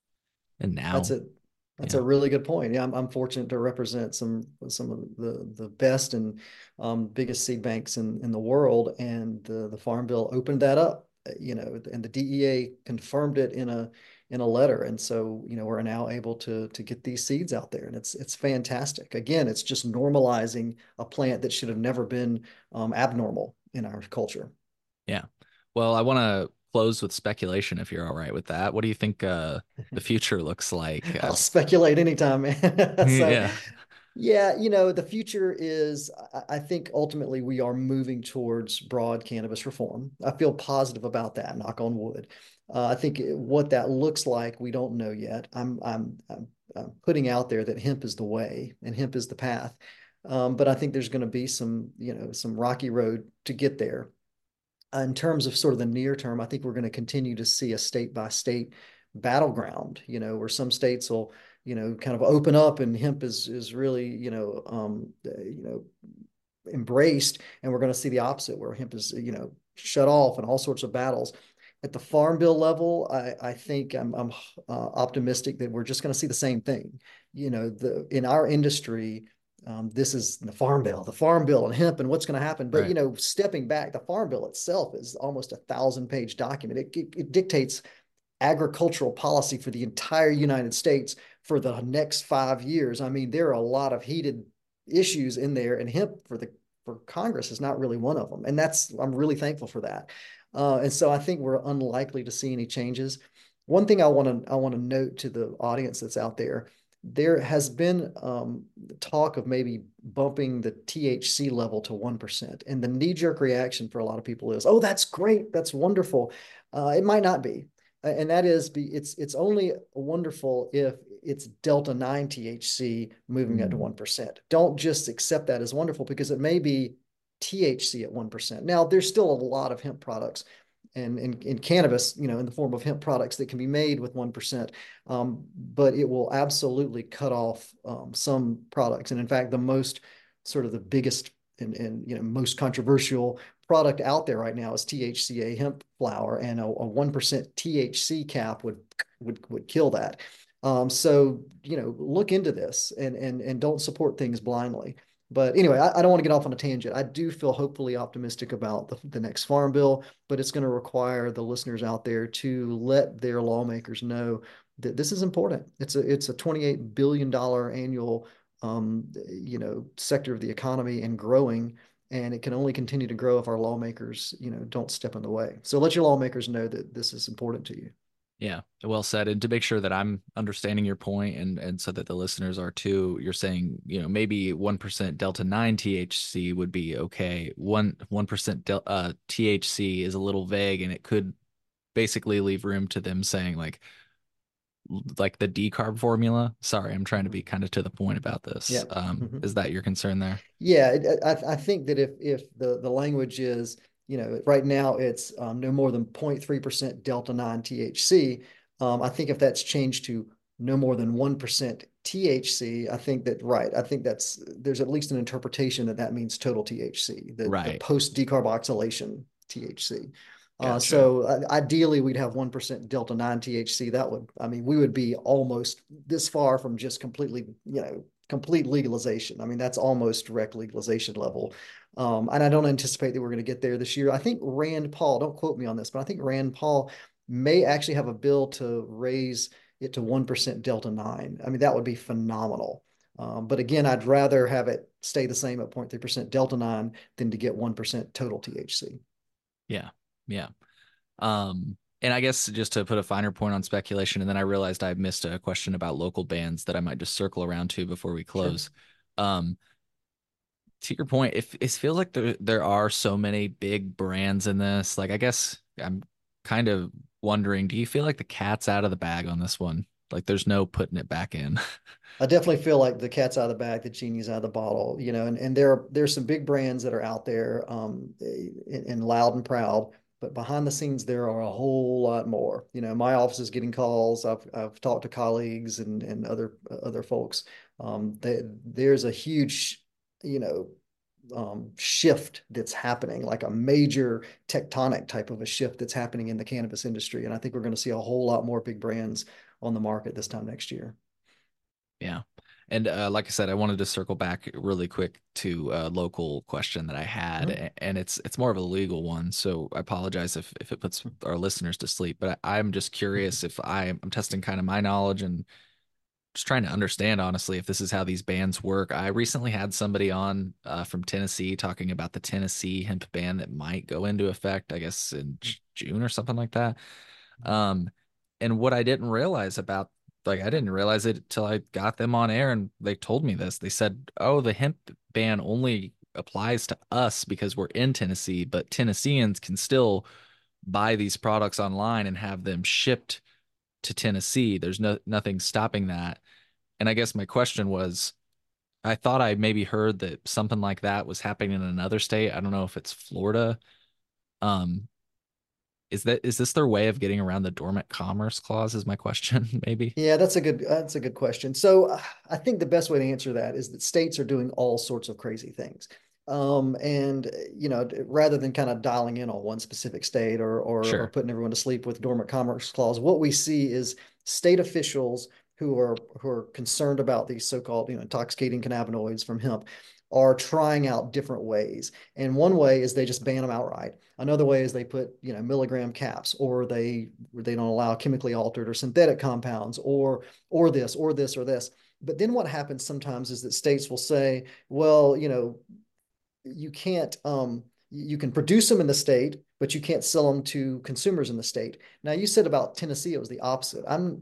And That's now, it. That's a yeah. really good point. Yeah, I'm fortunate to represent some of the best and biggest seed banks in the world, and the Farm Bill opened that up. You know, and the DEA confirmed it in a letter, and so you know we're now able to get these seeds out there, and it's fantastic. Again, it's just normalizing a plant that should have never been abnormal in our culture. Yeah. Well, I want to close with speculation if you're all right with that. What do you think the future looks like? I'll speculate anytime, man. So Yeah. yeah, you know, the future is, I think ultimately we are moving towards broad cannabis reform. I feel positive about that, knock on wood. I think what that looks like, we don't know yet. I'm putting out there that hemp is the way and hemp is the path. But I think there's going to be some, you know, some rocky road to get there. In terms of sort of the near term, I think we're going to continue to see a state by state battleground, you know, where some states will, you know, kind of open up and hemp is really, you know, embraced, and we're going to see the opposite where hemp is, you know, shut off and all sorts of battles. At the farm bill level, I think I'm optimistic that we're just going to see the same thing. You know, in our industry, this is the farm bill and hemp and what's going to happen. But, you Right. know, stepping back, the farm bill itself is almost 1,000-page document. It dictates agricultural policy for the entire United States for the next 5 years. I mean, there are a lot of heated issues in there, and hemp for Congress is not really one of them. And I'm really thankful for that. And so I think we're unlikely to see any changes. One thing I want to note to the audience that's out there, there has been talk of maybe bumping the THC level to 1%. And the knee jerk reaction for a lot of people is, oh, that's great. That's wonderful. It might not be. And that is, it's only wonderful if it's Delta 9 THC moving up to Mm, 1%. Don't just accept that as wonderful because it may be THC at 1%. Now, there's still a lot of hemp products and in cannabis, you know, in the form of hemp products that can be made with 1%. But it will absolutely cut off some products. And in fact, the most sort of the biggest and you know most controversial product out there right now is THCA hemp flower, and a 1% THC cap would kill that. So you know, look into this and don't support things blindly. But anyway, I don't want to get off on a tangent. I do feel hopefully optimistic about the next farm bill, but it's going to require the listeners out there to let their lawmakers know that this is important. It's a $28 billion annual you know sector of the economy and growing, and it can only continue to grow if our lawmakers, you know, don't step in the way. So let your lawmakers know that this is important to you. yeah, well said. And to make sure that I'm understanding your point and so that the listeners are too, you're saying, maybe 1% Delta 9 THC would be okay. 1% THC is a little vague and it could basically leave room to them saying like the decarb formula. Sorry, I'm trying to be Mhm. kind of to the point about this. Yeah. Mhm. Is that your concern there? Yeah, I think that if the language is, you know, right now it's no more than 0.3% Delta 9 THC. I think if that's changed to no more than 1% THC, I think that, right. I think there's at least an interpretation that that means total THC, the Right. post decarboxylation THC. Gotcha. So ideally we'd have 1% Delta 9 THC. That would, I mean, we would be almost this far from just completely, you know, complete legalization. I mean, that's almost direct legalization level. And I don't anticipate that we're going to get there this year. I think Rand Paul, don't quote me on this, but I think Rand Paul may actually have a bill to raise it to 1% Delta 9. I mean, that would be phenomenal. But again, I'd rather have it stay the same at 0.3% Delta 9 than to get 1% total THC. Yeah. Yeah. And I guess just to put a finer point on speculation, and then I realized I missed a question about local bands that I might just circle around to before we Sure. close. Um, to your point, if it feels like there are so many big brands in this, like I guess I'm kind of wondering, do you feel like the cat's out of the bag on this one? Like there's no putting it back in. I definitely feel like the cat's out of the bag, the genie's out of the bottle, you know, and there's some big brands that are out there and loud and proud, but behind the scenes there are a whole lot more. You know, my office is getting calls. I've talked to colleagues and other folks. There's a huge, you know, shift that's happening, like a major tectonic type of a shift that's happening in the cannabis industry. And I think we're going to see a whole lot more big brands on the market this time next year. Yeah. And like I said, I wanted to circle back really quick to a local question that I had, Mhm. and it's more of a legal one. So I apologize if it puts our listeners to sleep, but I'm just curious if I'm testing kind of my knowledge and just trying to understand honestly if this is how these bans work. I recently had somebody on from Tennessee talking about the Tennessee hemp ban that might go into effect, I guess in June or something like that. Um, and what I didn't realize about, like, I didn't realize it till I got them on air and they told me this. They said, "Oh, the hemp ban only applies to us because we're in Tennessee, but Tennesseans can still buy these products online and have them shipped to Tennessee. There's nothing stopping that." And I guess my question was, I thought I maybe heard that something like that was happening in another state. I don't know if it's Florida. Um, is this their way of getting around the dormant commerce clause is my question, maybe? Yeah, that's a good question. So I think the best way to answer that is that states are doing all sorts of crazy things. And rather than kind of dialing in on one specific state or Sure. putting everyone to sleep with dormant commerce clause, what we see is state officials who are concerned about these so-called, intoxicating cannabinoids from hemp are trying out different ways. And one way is they just ban them outright. Another way is they put, milligram caps, or they don't allow chemically altered or synthetic compounds, or this, or this, or this. But then what happens sometimes is that states will say, well, you can't you can produce them in the state, but you can't sell them to consumers in the state. Now, you said about Tennessee, it was the opposite.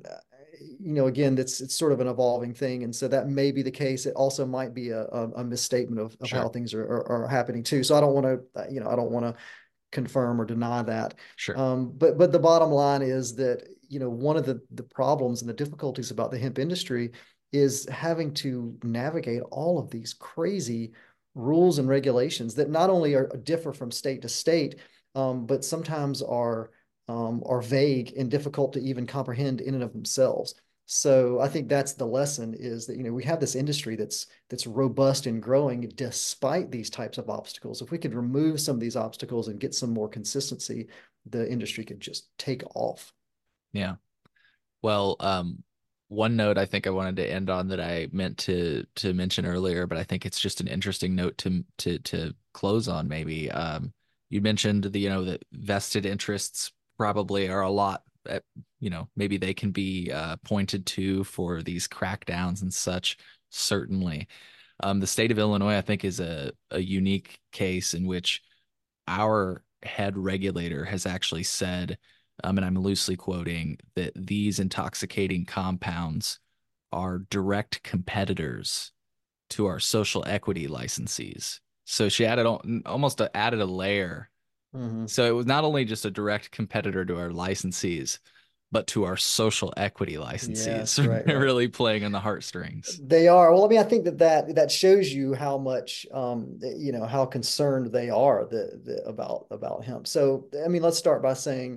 Again, it's sort of an evolving thing, and so that may be the case. It also might be a misstatement of how Sure. things are happening too. So I don't want to, I don't want to confirm or deny that. Sure. But the bottom line is that, one of the problems and the difficulties about the hemp industry is having to navigate all of these crazy rules and regulations that not only differ from state to state, but sometimes are vague and difficult to even comprehend in and of themselves. So I think that's the lesson, is that, we have this industry that's robust and growing despite these types of obstacles. If we could remove some of these obstacles and get some more consistency, the industry could just take off. Yeah. Well, one note I think I wanted to end on that I meant to mention earlier, but I think it's just an interesting note to close on maybe. You mentioned that vested interests probably are a lot maybe they can be pointed to for these crackdowns and such, certainly. The state of Illinois, I think, is a unique case in which our head regulator has actually said, and I'm loosely quoting, that these intoxicating compounds are direct competitors to our social equity licensees. So she added almost added a layer. Mhm. So it was not only just a direct competitor to our licensees, but to our social equity licensees, Yes, right, right. really playing on the heartstrings. They are. Well, I mean, I think that shows you how much, how concerned they are about hemp. So, I mean, let's start by saying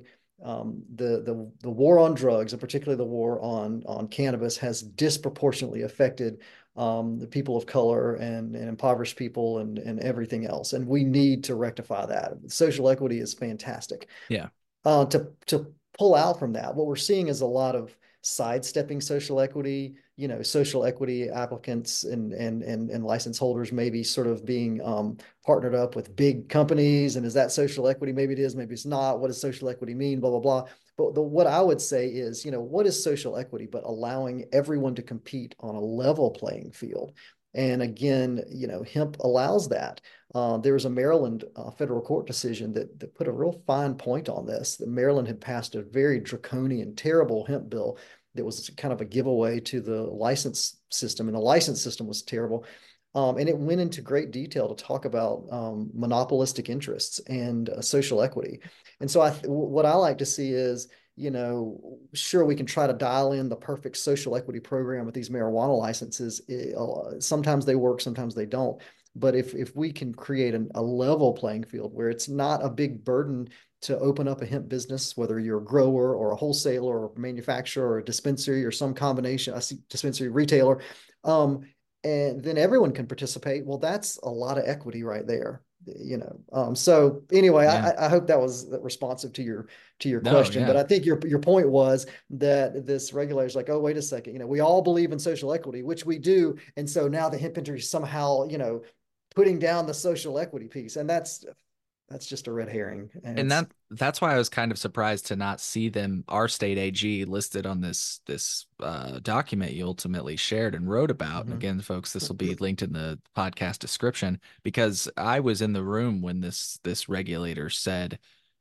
the war on drugs, and particularly the war on cannabis, has disproportionately affected the people of color and impoverished people and everything else. And we need to rectify that. Social equity is fantastic. Yeah. To pull out from that, what we're seeing is a lot of sidestepping social equity. Social equity applicants and license holders maybe sort of being partnered up with big companies. And is that social equity? Maybe it is, maybe it's not. What does social equity mean? Blah, blah, blah. But what I would say is, what is social equity but allowing everyone to compete on a level playing field? And again, hemp allows that. There was a Maryland federal court decision that put a real fine point on this. That Maryland had passed a very draconian, terrible hemp bill that was kind of a giveaway to the license system, and the license system was terrible. And it went into great detail to talk about monopolistic interests and social equity. And so, what I like to see is, sure, we can try to dial in the perfect social equity program with these marijuana licenses. Sometimes they work, sometimes they don't. But if we can create a level playing field where it's not a big burden to open up a hemp business, whether you're a grower or a wholesaler or a manufacturer or a dispensary or some combination, a dispensary retailer, and then everyone can participate. Well, that's a lot of equity right there. So anyway, Yeah. I hope that was responsive to your No, question. But yeah. I think your point was that this regulator is like, oh, wait a second, we all believe in social equity, which we do, and so now the hemp industry is somehow, putting down the social equity piece, and that's just a red herring, and And it's that's why I was kind of surprised to not see them, our state AG, listed on this document you ultimately shared and wrote about. And mhm. again, folks, this will be linked in the podcast description because I was in the room when this regulator said,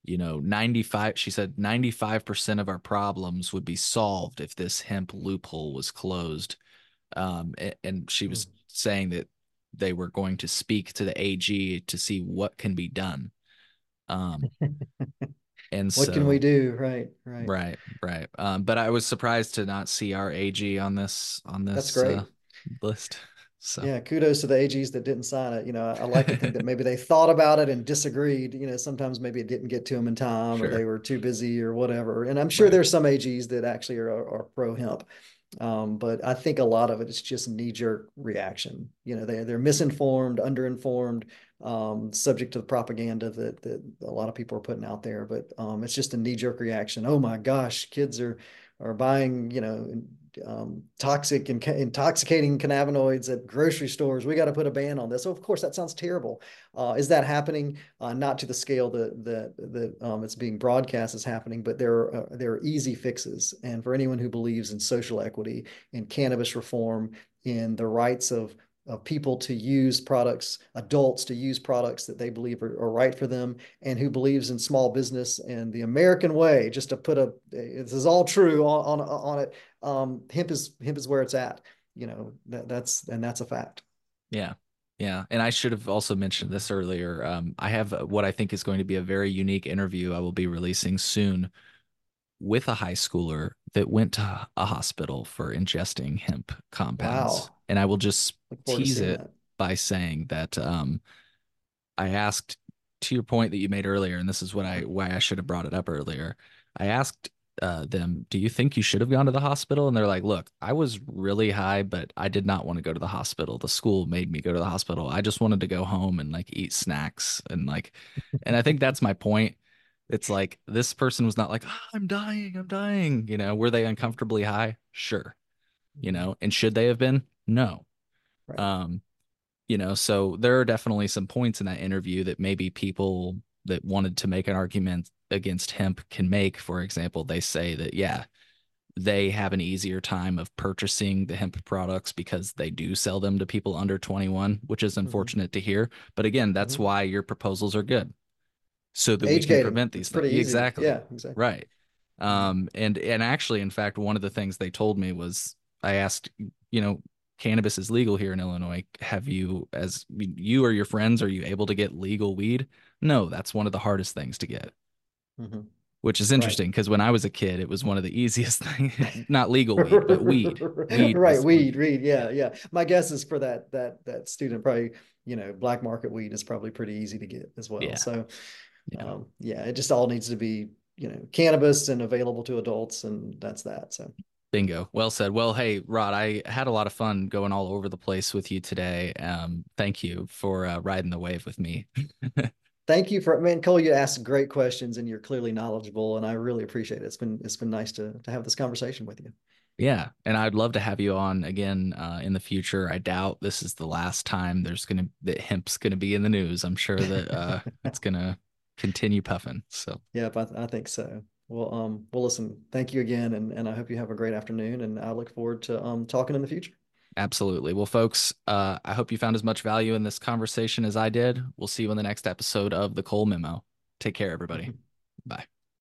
95, she said 95% of our problems would be solved if this hemp loophole was closed. And she was saying that they were going to speak to the AG to see what can be done. Um, and What can we so, do? Right, right. right, right. But I was surprised to not see our AG on That's this great. list. So Yeah, kudos to the AGs that didn't sign it. I like to think that maybe they thought about it and disagreed. Sometimes maybe it didn't get to them in time, or sure, they were too busy or whatever. And I'm sure right. there's some AGs that actually are pro hemp. But I think a lot of it is just knee jerk reaction. They're misinformed, underinformed, subject to the propaganda that a lot of people are putting out there. But it's just a knee jerk reaction. Oh my gosh, kids are buying, toxic and intoxicating cannabinoids at grocery stores. We got to put a ban on this. So of course that sounds terrible. Is that happening? Not to the scale that it's being broadcast as happening, but there are easy fixes. And for anyone who believes in social equity, in cannabis reform, in the rights of people to use products, adults to use products that they believe are right for them, and who believes in small business and the American way. Just to put this is all true on it. Hemp is where it's at. That's a fact. Yeah. Yeah. And I should have also mentioned this earlier. I have what I think is going to be a very unique interview I will be releasing soon with a high schooler that went to a hospital for ingesting hemp compounds. Wow. And I will just Look forward to tease seeing it that. by saying that I asked, to your point that you made earlier, and this is why I should have brought it up earlier. I asked them, "Do you think you should have gone to the hospital?" And they're like, "Look, I was really high, but I did not want to go to the hospital. The school made me go to the hospital. I just wanted to go home and like eat snacks and and I think that's my point. It's like this person was not like, "Oh, I'm dying, I'm dying." Were they uncomfortably high? Sure. And should they have been? No. Right. Um, so there are definitely some points in that interview that maybe people that wanted to make an argument against hemp can make. For example, they say that, yeah, they have an easier time of purchasing the hemp products because they do sell them to people under 21, which is Mm-hmm. unfortunate to hear. But again, that's Mm-hmm. why your proposals are good so that we Age can gating. prevent these It's things. pretty easy. Exactly. Yeah, exactly. Right. Mm-hmm. And actually, in fact, one of the things they told me was I asked, you know, cannabis is legal here in Illinois. Have you, as you or your friends, are you able to get legal weed? No, that's one of the hardest things to get, Mm-hmm. which is Right. interesting because when I was a kid, it was one of the easiest things, not legal weed, but weed. Weed Right, was one. weed, Yeah. yeah, yeah. My guess is for that student, probably, black market weed is probably pretty easy to get as well. Yeah. So, Yeah. yeah, it just all needs to be, cannabis and available to adults, and that's that. So, Bingo. Well said. Well, hey, Rod, I had a lot of fun going all over the place with you today. Thank you for riding the wave with me. thank you for, man, Cole. You asked great questions, and you're clearly knowledgeable, and I really appreciate it. It's been nice to have this conversation with you. Yeah, and I'd love to have you on again in the future. I doubt this is the last time that hemp's gonna be in the news. I'm sure that it's gonna continue puffing. So Yep, I think so. Well, listen, thank you again, and I hope you have a great afternoon, and I look forward to talking in the future. absolutely. Well, folks, I hope you found as much value in this conversation as I did. We'll see you in the next episode of the Cole Memo. Take care, everybody. Bye.